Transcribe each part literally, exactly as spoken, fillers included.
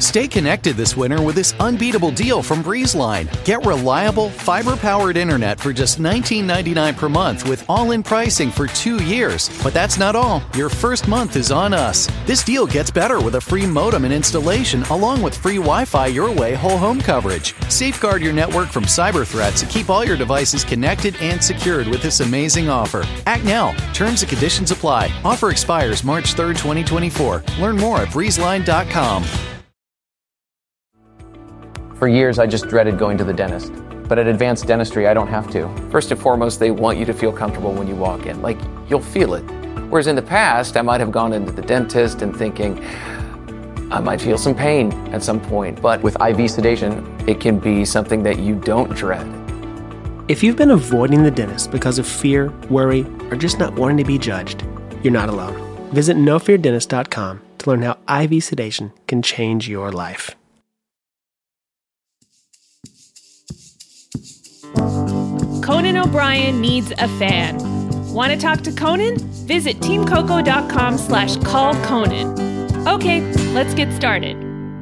Stay connected this winter with this unbeatable deal from BreezeLine. Get reliable, fiber-powered internet for just nineteen ninety-nine per month with all-in pricing for two years. But that's not all. Your first month is on us. This deal gets better with a free modem and installation along with free Wi-Fi your way whole home coverage. Safeguard your network from cyber threats and keep all your devices connected and secured with this amazing offer. Act now. Terms and conditions apply. Offer expires March third, twenty twenty-four. Learn more at breeze line dot com. For years, I just dreaded going to the dentist. But at Advanced Dentistry, I don't have to. First and foremost, they want you to feel comfortable when you walk in. Like, you'll feel it. Whereas in the past, I might have gone into the dentist and thinking, I might feel some pain at some point. But with I V sedation, it can be something that you don't dread. If you've been avoiding the dentist because of fear, worry, or just not wanting to be judged, you're not alone. Visit no fear dentist dot com to learn how I V sedation can change your life. Conan O'Brien needs a fan. Want to talk to Conan? Visit team coco dot com slash call Conan. Okay, let's get started.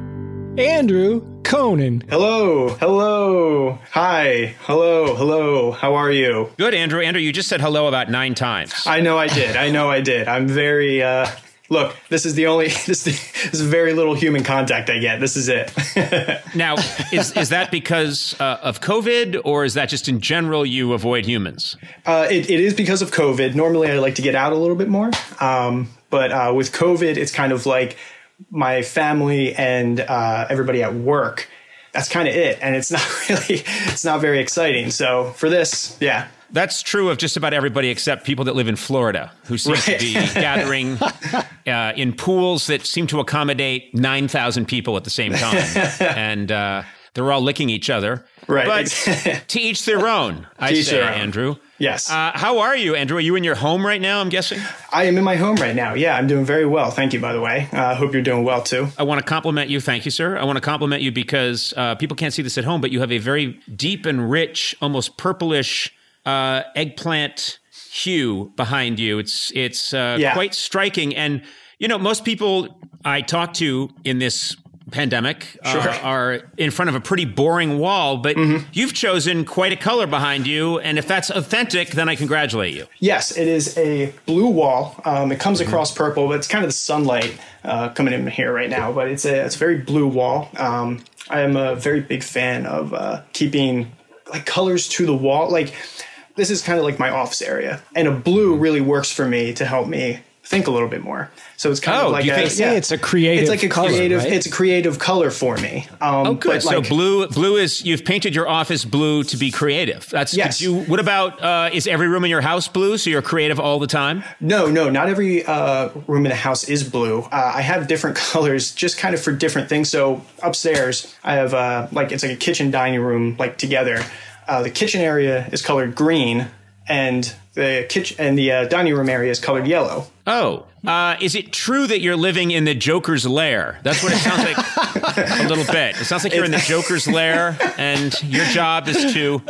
Andrew, Conan. Hello, hello, hi, hello, hello, how are you? Good, Andrew. Andrew, you just said hello about nine times. I know I did, I know I did. I'm very, uh, look, this is the only, this is, this is very little human contact I get. This is it. Now, is is that because uh, of COVID, or is that just in general you avoid humans? Uh, it, it is because of COVID. Normally I like to get out a little bit more, um, but uh, with COVID, it's kind of like my family and uh, everybody at work. That's kind of it. And it's not really, it's not very exciting. So for this, yeah. That's true of just about everybody except people that live in Florida, who seem right. to be gathering uh, in pools that seem to accommodate nine thousand people at the same time. And uh, they're all licking each other. Right. But to each their own, I to say, Andrew. Yes. Uh, how are you, Andrew? Are you in your home right now, I'm guessing? I am in my home right now. Yeah, I'm doing very well. Thank you, by the way. I uh, hope you're doing well, too. I want to compliment you. Thank you, sir. I want to compliment you because uh, people can't see this at home, but you have a very deep and rich, almost purplish uh, eggplant hue behind you. It's it's uh, yeah. quite striking. And, you know, most people I talk to in this pandemic uh, sure. are in front of a pretty boring wall, but mm-hmm. you've chosen quite a color behind you. And if that's authentic, then I congratulate you. Yes, it is a blue wall. Um, it comes mm-hmm. across purple, but it's kind of the sunlight uh, coming in here right now. But it's a, it's a very blue wall. Um, I am a very big fan of uh, keeping like colors to the wall. Like this is kind of like my office area. And a blue really works for me to help me think a little bit more. So it's kind oh, of like do you a, think yeah, it's a creative It's like a color, creative right? it's a creative color for me. Um, oh, good. But so like, blue blue is, you've painted your office blue to be creative. That's yes. you. What about, uh, is every room in your house blue so you're creative all the time? No, no, not every uh, room in the house is blue. Uh, I have different colors just kind of for different things. So upstairs, I have uh, like, it's like a kitchen dining room like together. Uh, the kitchen area is colored green and the kitchen and the uh, dining room area is colored yellow. Oh, uh, is it true that you're living in the Joker's lair? That's what it sounds like a little bit. It sounds like you're in the Joker's lair, and your job is to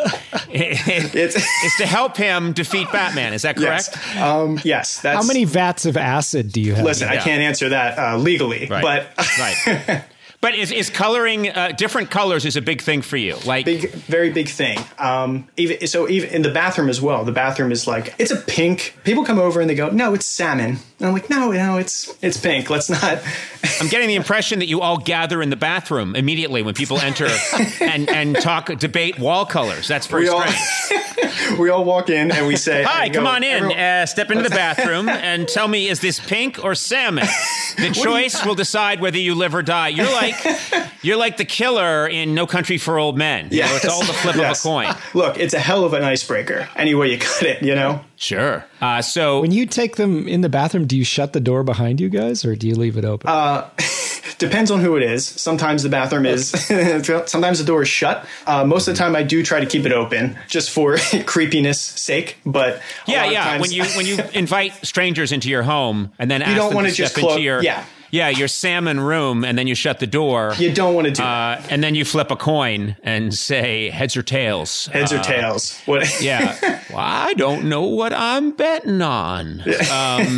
it's, is to help him defeat Batman. Is that correct? Yes. Um, yes that's, How many vats of acid do you have? Listen, yeah. I can't answer that uh, legally, right. but right. But is, is coloring uh, different colors is a big thing for you? Like big, very big thing. Um, even so, even in the bathroom as well. The bathroom is like it's a pink. People come over and they go, "No, it's salmon." And I'm like, "No, no, it's it's pink. Let's not." I'm getting the impression that you all gather in the bathroom immediately when people enter and and talk, debate wall colors. That's very we strange. All, we all walk in and we say, "Hi, go, come on in. Everyone- uh, step into the bathroom and tell me, is this pink or salmon?" The choice will decide whether you live or die. You're like you're like the killer in No Country for Old Men. You yes. know, it's all the flip yes. of a coin. Look, it's a hell of an icebreaker. Any way you cut it, you know. Sure. Uh, so when you take them in the bathroom, do you shut the door behind you guys, or do you leave it open? Uh, depends on who it is. Sometimes the bathroom is, sometimes the door is shut. Uh, most of the time I do try to keep it open just for creepiness sake. But a yeah, lot yeah. of times, when you when you invite strangers into your home and then you ask don't them want to to step just close. into your Yeah. Yeah, your salmon room, and then you shut the door. You don't want to do uh, that. And then you flip a coin and say heads or tails. Heads uh, or tails. What? Yeah. Well, I don't know what I'm betting on. Um,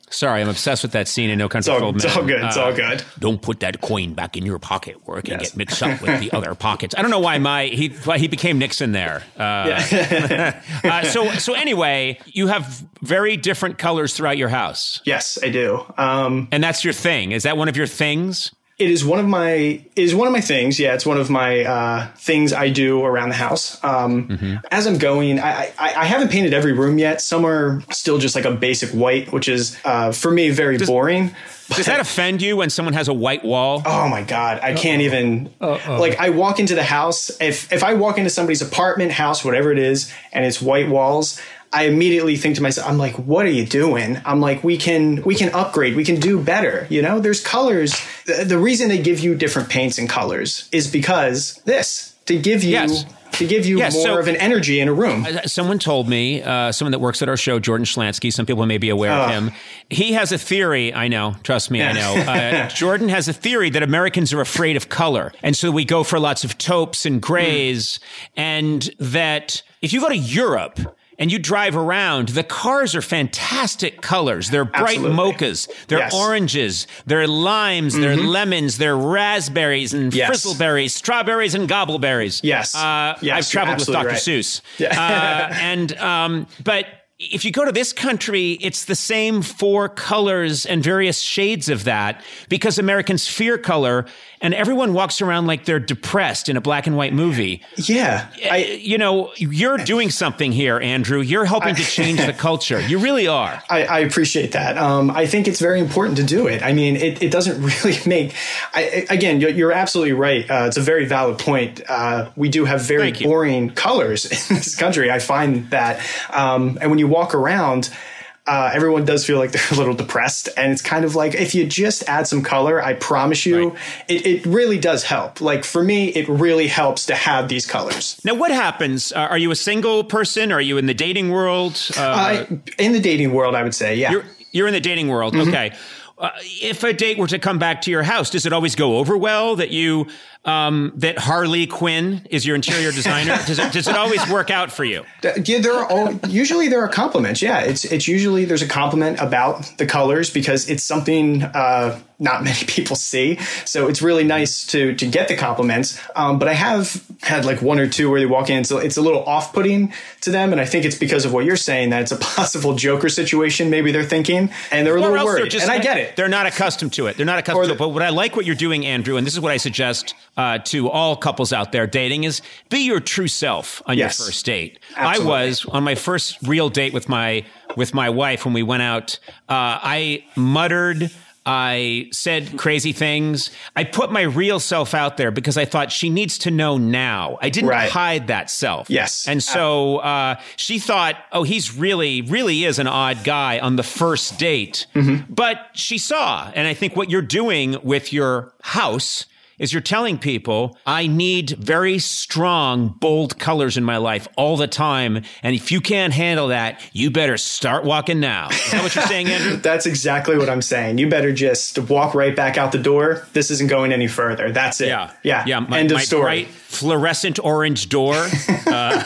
Sorry, I'm obsessed with that scene in No Country It's for all, Old it's Men. all good. It's Uh, all good. Don't put that coin back in your pocket where it can Yes. get mixed up with the other pockets. I don't know why my he why he became Nixon there. Uh, Yeah. uh, so so anyway, you have very different colors throughout your house, Yes, I do. Um, and that's your thing. Is that one of your things? It is one of my it is one of my things. Yeah, it's one of my uh, things I do around the house. Um, Mm-hmm. As I'm going, I, I I haven't painted every room yet. Some are still just like a basic white, which is uh, for me very boring. Does that offend you when someone has a white wall? Oh my God, I can't even, like I walk into the house, if, if I walk into somebody's apartment, house, whatever it is, and it's white walls, I immediately think to myself, I'm like, what are you doing? I'm like, we can, we can upgrade, we can do better. You know, there's colors. The, the reason they give you different paints and colors is because this, to give you, Yes. to give you Yes, more so- of an energy in a room. Someone told me, uh, someone that works at our show, Jordan Schlansky, some people may be aware of him. He has a theory, I know, trust me, I know. Uh, Jordan has a theory that Americans are afraid of color. And so we go for lots of taupes and grays. Mm. And that if you go to Europe, and you drive around, the cars are fantastic colors. They're bright Absolutely. mochas. They're Yes. oranges. They're limes. Mm-hmm. They're lemons. They're raspberries and Yes. frizzleberries, strawberries and gobbleberries. Yes. Uh, Yes, I've traveled with you're Doctor absolutely Seuss. Yeah. uh, and, um, but if you go to this country, it's the same four colors and various shades of that because Americans fear color and everyone walks around like they're depressed in a black and white movie. Yeah. I, I, you know, you're doing something here, Andrew. You're helping to change the culture. You really are. I, I appreciate that. Um, I think it's very important to do it. I mean, it, it doesn't really make. I, again, you're, you're absolutely right. Uh, it's a very valid point. Uh, we do have very Thank you. boring colors in this country. I find that, um, and when you walk around. Uh, everyone does feel like they're a little depressed. And it's kind of like, if you just add some color, I promise you, Right. it, it really does help. Like for me, it really helps to have these colors. Now, what happens? Uh, are you a single person? Are you in the dating world? Uh, Uh, in the dating world, I would say, yeah. You're, you're in the dating world. Mm-hmm. Okay. Uh, if a date were to come back to your house, does it always go over well that you, um, that Harley Quinn is your interior designer? does it, does it always work out for you? Yeah, there are all, usually there are compliments. Yeah, it's it's usually there's a compliment about the colors because it's something uh, not many people see. So it's really nice to to get the compliments. Um, but I have had like one or two where they walk in, so it's a little off-putting to them, and I think it's because of what you're saying that it's a possible Joker situation. Maybe they're thinking, and they're a Or little else they're worried. just- And I get it. They're not accustomed to it. They're not accustomed Or to the- it. But what I like what you're doing, Andrew, and this is what I suggest uh, to all couples out there dating is be your true self on Yes. your first date. Absolutely. I was on my first real date with my with my wife when we went out. Uh, I muttered. I said crazy things. I put my real self out there because I thought she needs to know now. I didn't Right. hide that self. Yes. And so uh, she thought, oh, he's really, really is an odd guy on the first date. Mm-hmm. But she saw. And I think what you're doing with your house is you're telling people, I need very strong, bold colors in my life all the time. And if you can't handle that, you better start walking now. Is that what you're saying, Andrew? That's exactly what I'm saying. You better just walk right back out the door. This isn't going any further. That's it. Yeah. Yeah. Yeah. My, End of my story. bright fluorescent orange door uh,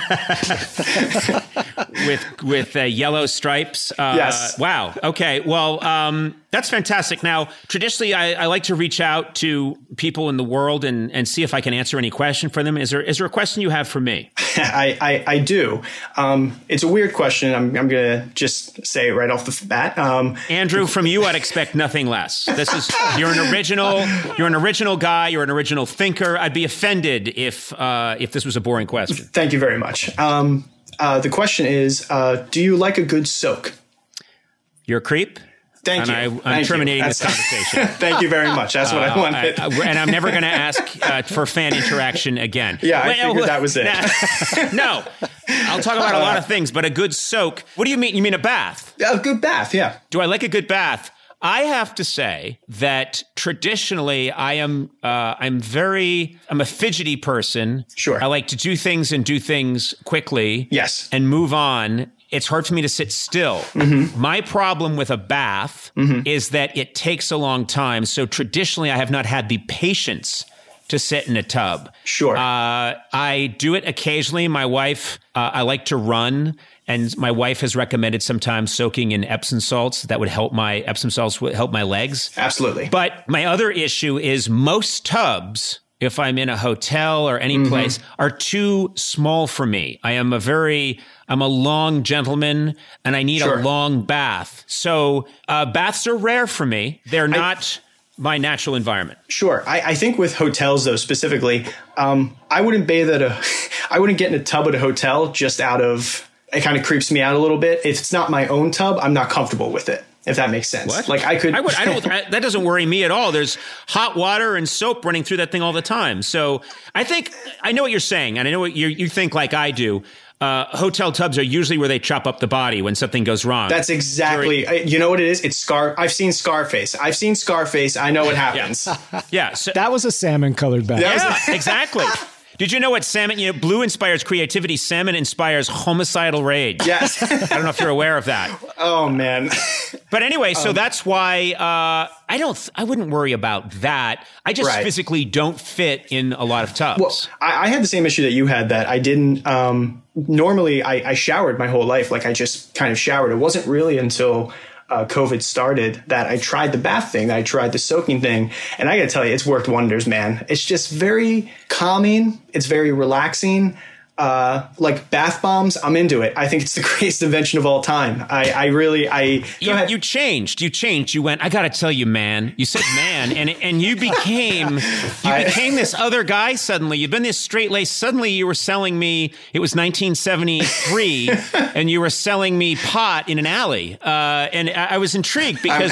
with with uh, yellow stripes. Uh, Yes. Wow. Okay. Well, um, that's fantastic. Now, traditionally, I, I like to reach out to people in the world and, and see if I can answer any question for them. Is there is there a question you have for me? I, I, I do. Um, it's a weird question. I'm, I'm going to just say it right off the bat. Um, Andrew, from you, I'd expect nothing less. This is you're an original. You're an original guy. You're an original thinker. I'd be offended if uh, if this was a boring question. thank you very much. Um, uh, the question is, uh, do you like a good soak? You're a creep. Thank and you. I, I'm Thank you. terminating this That's- conversation. Thank you very much. That's what I Uh, wanted. I- I- and I'm never going to ask uh, for fan interaction again. Yeah, I figured that was it. No, I'll talk about a lot of things, but a good soak. What do you mean? You mean a bath? A good bath, yeah. Do I like a good bath? I have to say that traditionally I am uh, I'm very I'm a fidgety person. Sure. I like to do things and do things quickly. Yes. And move on. It's hard for me to sit still. Mm-hmm. My problem with a bath Mm-hmm. is that it takes a long time. So traditionally I have not had the patience to sit in a tub. Sure. Uh, I do it occasionally. My wife, uh, I like to run. And my wife has recommended sometimes soaking in Epsom salts. That would help my Epsom salts would help my legs. Absolutely. But my other issue is most tubs, if I'm in a hotel or any mm-hmm. place, are too small for me. I am a very, I'm a long gentleman and I need sure. a long bath. So uh, baths are rare for me. They're not I, my natural environment. Sure. I, I think with hotels though, specifically, um, I wouldn't bathe at a, I wouldn't get in a tub at a hotel just out of, it kind of creeps me out a little bit. If it's not my own tub, I'm not comfortable with it. If that makes sense. What? Like I could, I would, I don't, I, that doesn't worry me at all. There's hot water and soap running through that thing all the time. So I think, I know what you're saying. And I know what you you think like I do. Uh, hotel tubs are usually where they chop up the body when something goes wrong. That's exactly, During, you know what it is? It's Scar. I've seen Scarface. I've seen Scarface. I know what happens. Yeah. yeah so, that was a salmon colored bath. Yeah, exactly. Did you know what salmon, you know, blue inspires creativity, salmon inspires homicidal rage. Yes. I don't know if you're aware of that. Oh, man. But anyway, so um, that's why uh, I don't, I wouldn't worry about that. I just right. physically don't fit in a lot of tubs. Well, I, I had the same issue that you had that I didn't, um, normally I, I showered my whole life. Like I just kind of showered. It wasn't really until Uh, COVID started that I tried the bath thing, I tried the soaking thing. And I got to tell you, it's worked wonders, man. It's just very calming. It's very relaxing. Uh, like bath bombs, I'm into it. I think it's the greatest invention of all time. I, I really, I. You, you changed. You changed. You went, I got to tell you, man. You said man, and and you became, you I, became this other guy suddenly. You've been this straight laced. Suddenly you were selling me, it was nineteen seventy-three, and you were selling me pot in an alley. Uh, and I, I was intrigued because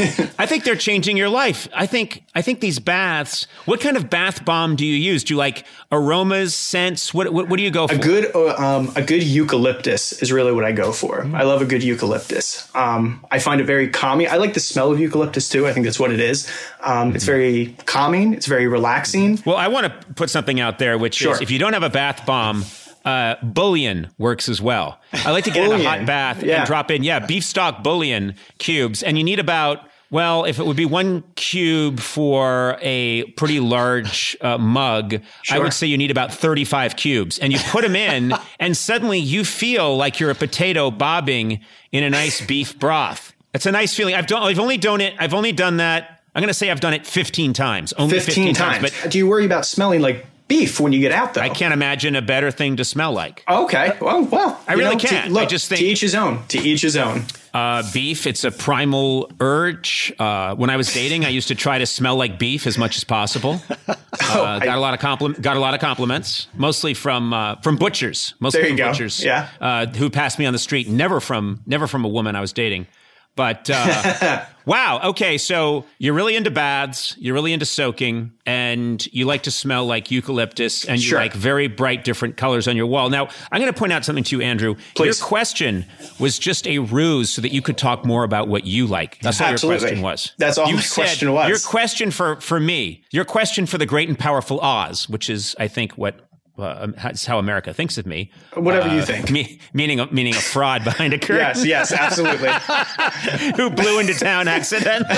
I think they're changing your life. I think, I think these baths, what kind of bath bomb do you use? Do you like aromas, scents? What, what, what do you go for? A good, uh, um, a good eucalyptus is really what I go for. I love a good eucalyptus. Um, I find it very calming. I like the smell of eucalyptus too. I think that's what it is. Um, it's very calming. It's very relaxing. Well, I want to put something out there, which sure. is if you don't have a bath bomb, uh, bouillon works as well. I like to get in a hot bath yeah. and drop in, yeah, beef stock bouillon cubes. And you need about, well, if it would be one cube for a pretty large uh, mug, sure. I would say you need about thirty-five cubes. And you put them in, and suddenly you feel like you're a potato bobbing in a nice beef broth. It's a nice feeling. I've done. I've only done it. I've only done that. I'm going to say I've done it fifteen times. Only fifteen, fifteen times. But do you worry about smelling like beef when you get out, though? I can't imagine a better thing to smell like. Okay. Well, well. I really know, can't. To, look, I just think to each his own. To each his own. Uh, beef, it's a primal urge. Uh, when I was dating, I used to try to smell like beef as much as possible. Uh, oh, I, got a lot of compli- got a lot of compliments, mostly from uh, from butchers, mostly there you from go. butchers, yeah, uh, who passed me on the street. Never from never from a woman I was dating. But uh, wow, okay, so you're really into baths, you're really into soaking, and you like to smell like eucalyptus, and you sure. like very bright different colors on your wall. Now, I'm going to point out something to you, Andrew. Please. Your question was just a ruse so that you could talk more about what you like. That's all Absolutely. your question was. That's all you my said, question was. Your question for, for me, your question for the great and powerful Oz, which is, I think, what... Uh, that's how America thinks of me. Whatever uh, you think. Me, meaning, a, meaning a fraud behind a curtain. Yes, yes, absolutely. Who blew into town accidentally,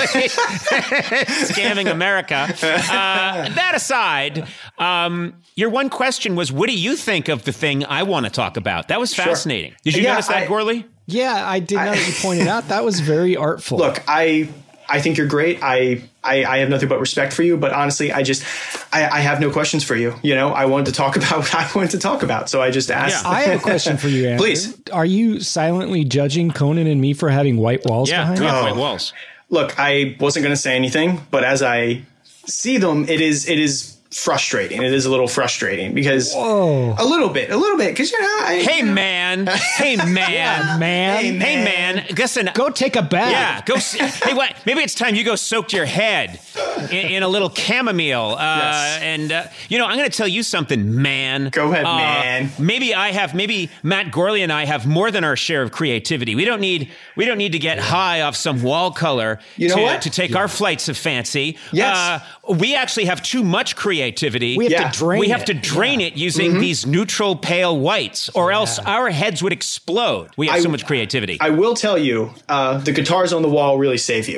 scamming America. Uh, that aside, um, your one question was, what do you think of the thing I want to talk about? That was fascinating. Sure. Did you yeah, notice that, I, Gorley? Yeah, I did know that you pointed out. That was very artful. Look, I... I think you're great. I, I, I have nothing but respect for you. But honestly, I just, I, I have no questions for you. You know, I wanted to talk about what I wanted to talk about. So I just asked. Yeah. I have a question for you, Andrew. Please. Are you silently judging Conan and me for having white walls yeah, behind us? Yeah, oh. white walls. Look, I wasn't going to say anything, but as I see them, it is, it is frustrating. It is a little frustrating because Whoa. a little bit, a little bit. Because, you know, I, hey, you know. man. Hey, man. Yeah, man. Hey, man. Hey, man. Listen. Go take a bath. Yeah. Go. See, hey, what? Maybe it's time you go soak your head in, in a little chamomile. Uh, yes. And, uh, you know, I'm going to tell you something, man. Go ahead, uh, man. Maybe I have, maybe Matt Gorley and I have more than our share of creativity. We don't need, we don't need to get high off some wall color you know to, what? to take yeah. our flights of fancy. Yes. Uh, we actually have too much creativity. We have Yeah. to drain We have it. to drain yeah. it using mm-hmm. these neutral pale whites, or yeah. else our heads would explode. We have I, so much creativity. I will tell you, uh, the guitars on the wall really save you.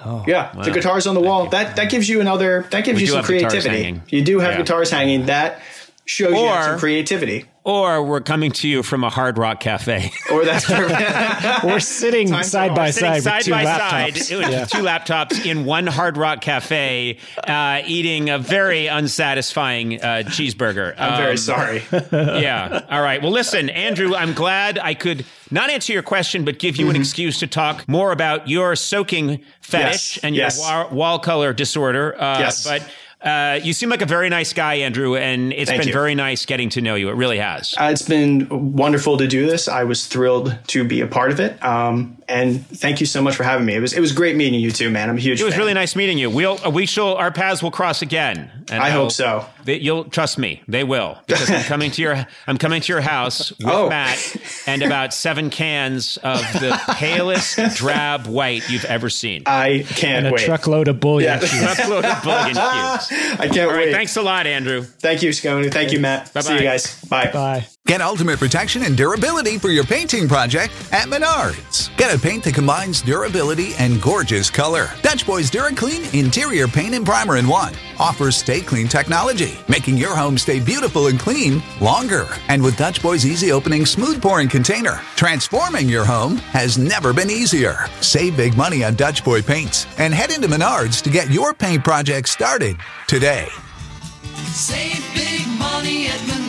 Oh, yeah, wow. The guitars on the wall. That that gives you another. That gives we you some creativity. You do have yeah. guitars hanging. That shows or, you have some creativity. Or we're coming to you from a Hard Rock Cafe. Or that's perfect. We're sitting Time side by side, side with two by laptops. side yeah. two laptops in one Hard Rock Cafe, uh, eating a very unsatisfying uh, cheeseburger. I'm um, very sorry. Yeah. All right. Well, listen, Andrew, I'm glad I could not answer your question, but give you mm-hmm. an excuse to talk more about your soaking fetish yes. and your yes. wall, wall color disorder. Uh, yes. But Uh, you seem like a very nice guy, Andrew, and it's Thank been you. very nice getting to know you. It really has. Uh, it's been wonderful to do this. I was thrilled to be a part of it. Um, and thank you so much for having me. It was it was great meeting you too, man. I'm a huge It was fan. really nice meeting you. We'll we shall our paths will cross again. And I I'll, hope so. They, you'll trust me. They will, because I'm coming to your I'm coming to your house with oh. Matt and about seven cans of the palest drab white you've ever seen. I can't and a wait. truckload of bullion. Yeah. A truckload of bullion cubes. I can't All right, wait. thanks a lot, Andrew. Thank you, Scone. Thank you, Matt. Bye-bye. See you guys. Bye. Bye. Get ultimate protection and durability for your painting project at Menards. Get a paint that combines durability and gorgeous color. Dutch Boy's DuraClean Interior Paint and Primer in one offers Stay Clean technology, making your home stay beautiful and clean longer. And with Dutch Boy's easy opening, smooth pouring container, transforming your home has never been easier. Save big money on Dutch Boy paints and head into Menards to get your paint project started today. Save big money at Menards.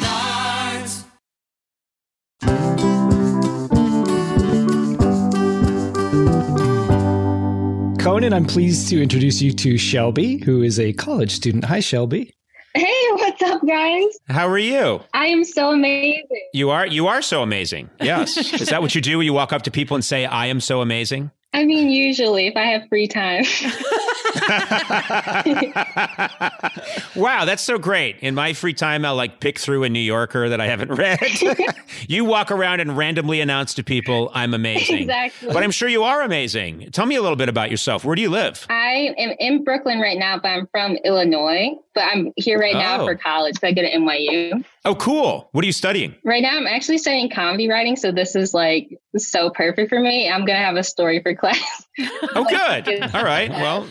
Conan, I'm pleased to introduce you to Shelby, who is a college student. Hi, Shelby. Hey, what's up, guys? How are you? I am so amazing. You are you are so amazing. Yes. Is that what you do? You walk up to people and say, I am so amazing? I mean, usually, if I have free time. Wow, that's so great. In my free time, I'll like pick through a New Yorker that I haven't read. You walk around and randomly announce to people, I'm amazing. Exactly. But I'm sure you are amazing. Tell me a little bit about yourself. Where do you live? I am in Brooklyn right now, but I'm from Illinois. But I'm here right now Oh. for college. So I go to N Y U. Oh, cool. What are you studying? Right now, I'm actually studying comedy writing. So this is like so perfect for me. I'm going to have a story for class. Oh, good. All right. Well,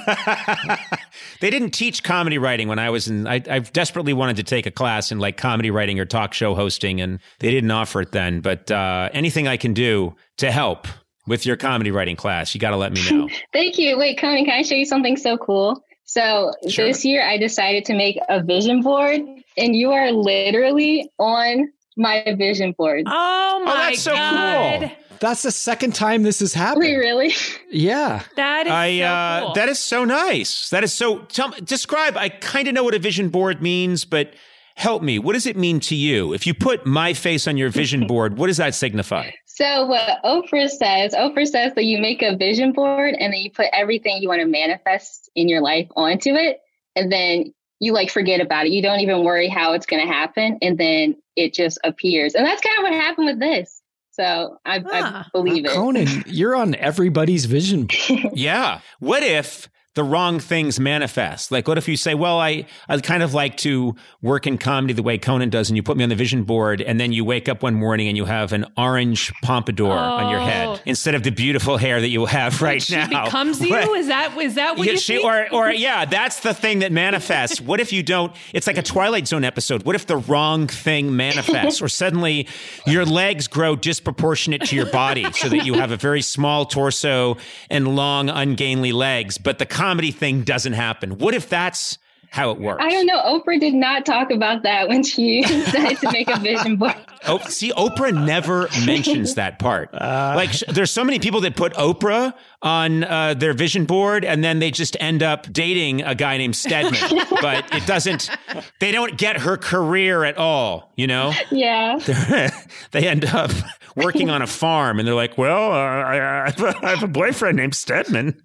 they didn't teach comedy writing when I was in, I, I desperately wanted to take a class in like comedy writing or talk show hosting, and they didn't offer it then. But uh, anything I can do to help with your comedy writing class, you got to let me know. Thank you. Wait, Conan, can I show you something so cool? So Sure. this year I decided to make a vision board, and you are literally on my vision board. Oh my Oh, that's so God. cool. That's the second time this has happened. Wait, really? Yeah. That is I so uh, cool. that is so nice. That is so. Tell me, describe. I kind of know what a vision board means, but help me. What does it mean to you? If you put my face on your vision board, what does that signify? So what Oprah says, Oprah says that you make a vision board and then you put everything you want to manifest in your life onto it. And then you like forget about it. You don't even worry how it's going to happen. And then it just appears. And that's kind of what happened with this. So I, Ah. I believe it. Conan, you're on everybody's vision board. Yeah. What if the wrong things manifest? Like, what if you say, well, I, I'd kind of like to work in comedy the way Conan does, and you put me on the vision board, and then you wake up one morning and you have an orange pompadour on your Oh. head instead of the beautiful hair that you have right she now. becomes you? What- Is that is that what Yeah, you she, think? or, or yeah, that's the thing that manifests. What if you don't? It's like a Twilight Zone episode. What if the wrong thing manifests, or suddenly your legs grow disproportionate to your body, so that you have a very small torso and long, ungainly legs, but the comedy thing doesn't happen? What if that's how it works? I don't know. Oprah did not talk about that when she decided to make a vision board. Oh, see, Oprah never mentions that part. Uh, like, sh- there's so many people that put Oprah on uh, their vision board, and then they just end up dating a guy named Stedman. But it doesn't. They don't get her career at all. You know. Yeah. They end up working on a farm, and they're like, "Well, uh, I, I have a- I have a boyfriend named Stedman."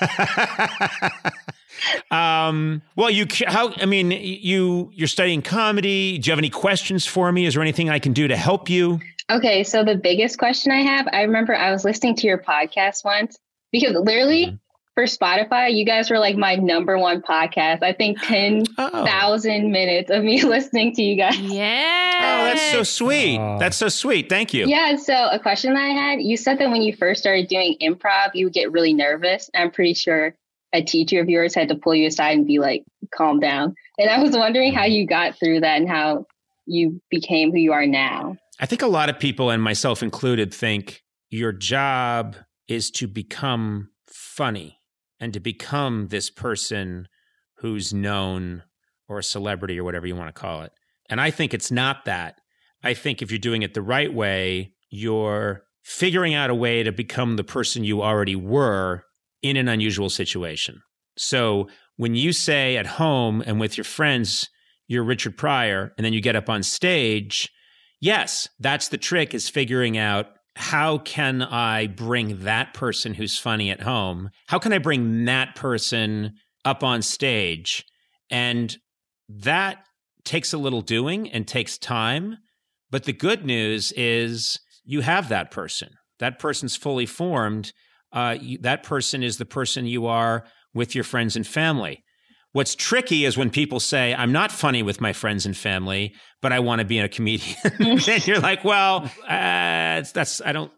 Um, well, you, how, I mean, you, you're studying comedy. Do you have any questions for me? Is there anything I can do to help you? Okay. So the biggest question I have, I remember I was listening to your podcast once because literally for Spotify, you guys were like my number one podcast. I think ten thousand oh. minutes of me listening to you guys. Yeah. Oh, that's so sweet. Oh. That's so sweet. Thank you. Yeah. So a question that I had, you said that when you first started doing improv, you would get really nervous. I'm pretty sure a teacher of yours had to pull you aside and be like, calm down. And I was wondering how you got through that and how you became who you are now. I think a lot of people, and myself included, think your job is to become funny and to become this person who's known or a celebrity or whatever you want to call it. And I think it's not that. I think if you're doing it the right way, you're figuring out a way to become the person you already were in an unusual situation. So when you say at home and with your friends, you're Richard Pryor, and then you get up on stage, yes, that's the trick, is figuring out, how can I bring that person who's funny at home? How can I bring that person up on stage? And that takes a little doing and takes time. But the good news is you have that person. That person's fully formed. Uh, you, that person is the person you are with your friends and family. What's tricky is when people say, I'm not funny with my friends and family, but I want to be a comedian. Then you're like, well, uh, that's, I don't,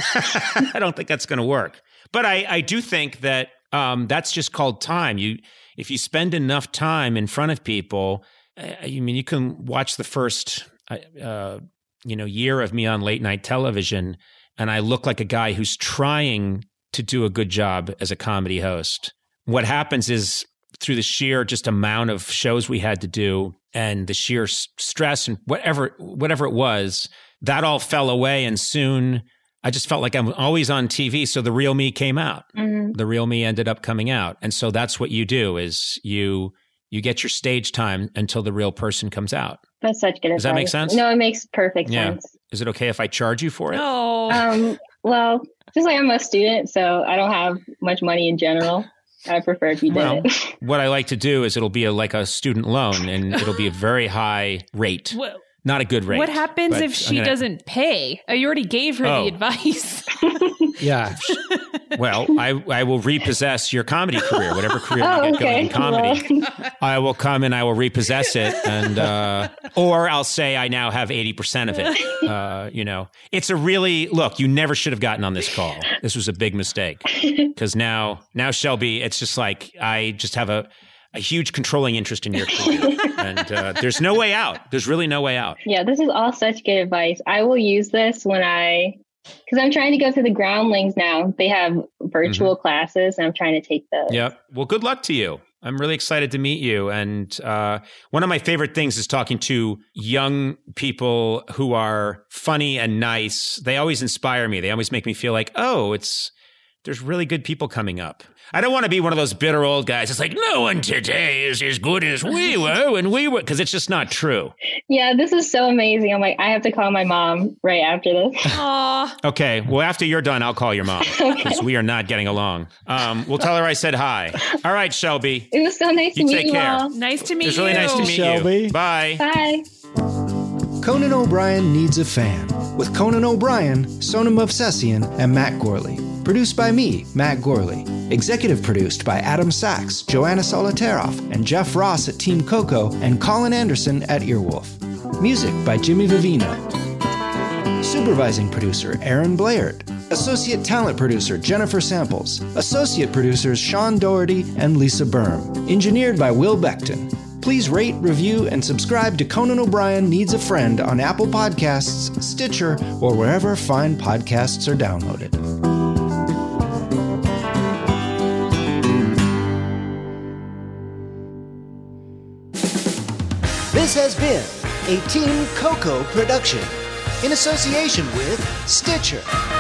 I don't think that's going to work. But I, I do think that um, that's just called time. You, if you spend enough time in front of people, uh, I mean, you can watch the first, uh, you know, year of me on late night television, and I look like a guy who's trying to do a good job as a comedy host. What happens is, through the sheer just amount of shows we had to do and the sheer stress and whatever whatever it was, that all fell away. And soon I just felt like I'm always on T V. So the real me came out. Mm-hmm. The real me ended up coming out. And so that's what you do, is you you get your stage time until the real person comes out. That's such good advice. Does that make sense? No, it makes perfect yeah. sense. Is it okay if I charge you for it? No. Um, well, just like I'm a student, so I don't have much money in general. I prefer if you did well, it. What I like to do is it'll be a, like a student loan, and it'll be a very high rate. Well, not a good rate. What happens if she gonna... doesn't pay? Oh, you already gave her oh. the advice. Yeah. Well, I, I will repossess your comedy career, whatever career oh, you get okay. going in comedy. Well. I will come and I will repossess it, and uh, or I'll say I now have eighty percent of it. Uh, you know, it's a really, look, you never should have gotten on this call. This was a big mistake, because now, now Shelby, it's just like, I just have a, a huge controlling interest in your career, and uh, there's no way out. There's really no way out. Yeah, this is all such good advice. I will use this when I, because I'm trying to go to the Groundlings now. They have virtual mm-hmm. classes, and I'm trying to take those. Yep. Well, good luck to you. I'm really excited to meet you. And uh, one of my favorite things is talking to young people who are funny and nice. They always inspire me. They always make me feel like, oh, it's there's really good people coming up. I don't want to be one of those bitter old guys. It's like, no one today is as good as we were when we were, because it's just not true. Yeah, this is so amazing. I'm like, I have to call my mom right after this. Aww. Okay, well, after you're done, I'll call your mom, because okay. we are not getting along. Um, we'll tell her I said hi. All right, Shelby. It was so nice you to meet take you care. all. Nice to meet you. It's really nice to meet Shelby. you. Bye. Bye. Conan O'Brien Needs a Fan, with Conan O'Brien, Sonam Movsesian, and Matt Gorley. Produced by me, Matt Gorley. Executive produced by Adam Sachs, Joanna Solotaroff, and Jeff Ross at Team Coco, and Colin Anderson at Earwolf. Music by Jimmy Vivino. Supervising producer, Aaron Blaird. Associate talent producer, Jennifer Samples. Associate producers, Sean Doherty and Lisa Berm. Engineered by Will Beckton. Please rate, review, and subscribe to Conan O'Brien Needs a Friend on Apple Podcasts, Stitcher, or wherever fine podcasts are downloaded. This has been a Team Coco production in association with Stitcher.